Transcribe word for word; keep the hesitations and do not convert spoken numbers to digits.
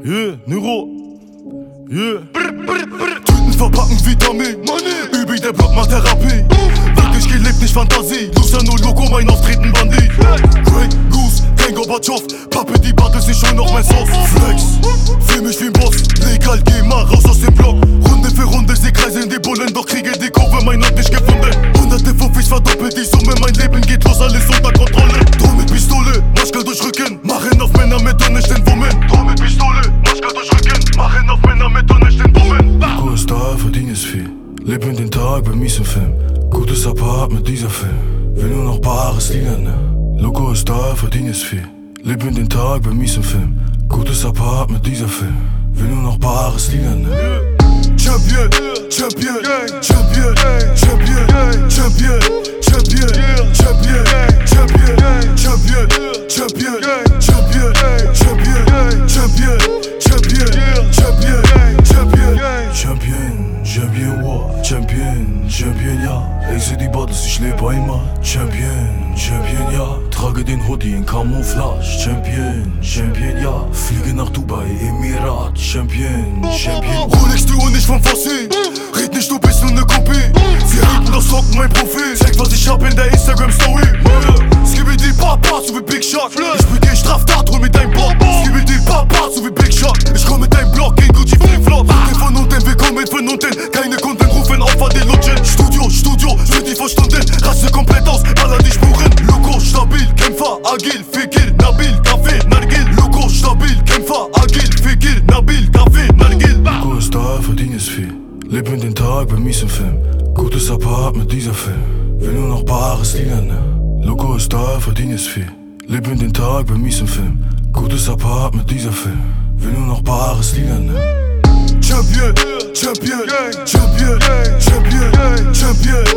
Yeah, Neuro. Yeah. Tüten verpacken Vitamin. Money. Übig, der Block macht Therapie. Wirklich gelebt, nicht Fantasie. Loser, nur Logo, mein Auftreten Bandit. Grey Goose, kein Gorbatschow. Pappe, die Battles, ich hol noch mein Sauce. Flex, fühl mich wie ein Boss. Legal, geh mal raus aus dem Block. Runde für Runde, sie kreisen die Bullen. Doch kriege die Kurve, mein Land nicht gefunden. Hunderte Fuffis verdoppelt die Summe. Mein Leben geht los, alles unter Kontrolle. Droh mit Pistole, Maschka durch Rücken. Machen auf Männer mit und nicht den Wummen. Droh mit Pistole, Maschka durch Rücken. Machen auf Männer mit und nicht den Wummen. Loco ist da, verdien es viel. Leb in den Tag bei miesen Film. Gutes Apparat mit dieser Film. Will nur noch Bares Lieder, ne? Loco ist da, verdien es viel. Leb in den Tag bei miesen Film. Gutes Apparat mit dieser Film. Will nur noch Bares Lieder, ne? Champion, Champion, Champion, Champion, Champion, Champion, Champion, Champion, Champion, Champion, Champion, Champion, Champion, Champion, Champion, Champion, Champion, Champion, wow, Champion, Champion, ja. Ich seh die Bottles, ich leb einmal. Champion, Champion, ja. Trage den Hoodie in Camouflage. Champion, Champion, ja. Fliege nach Dubai, Emirat. Champion, Champion. Rolex, du und nicht vom Fossil. Red nicht, du bist nur ne Kopie. Sie halten das Locken, mein Profil. Zeig, was ich hab in der Instagram-Story. Skibidi Papa, so wie Big Shot. Ich begeh Straftat, hol mit deinem Bock. Skibidi Papa, so wie Big Shot. Ich komm mit deinem Block, gegen Gucci Flip-Flop. Wir von unten, wir kommen von unten. Keine Kunden rufen auf, war den Lutschen. Studio, Studio, wird die vor Stunden. Raste komplett aus, baller die Spuren. Loco, stabil, Kämpfer, agil, Fikir, Nabil, Kaffee, Nargil. Loco, stabil, Kämpfer, agil, Fikir, Nabil, Kaffee, Nargil. Loco ist da, verdien es viel. Leb in den Tag bei miesen Film. Gutes Apparat mit dieser Film. Will nur noch Bares Lieder, ne? Loco ist da, verdien es viel. Leb in den Tag bei miesen Film. Gutes Apparat mit dieser Film. Will nur noch Bares Lieder, ne? Champion, Champion, Champion, Champion, Champion,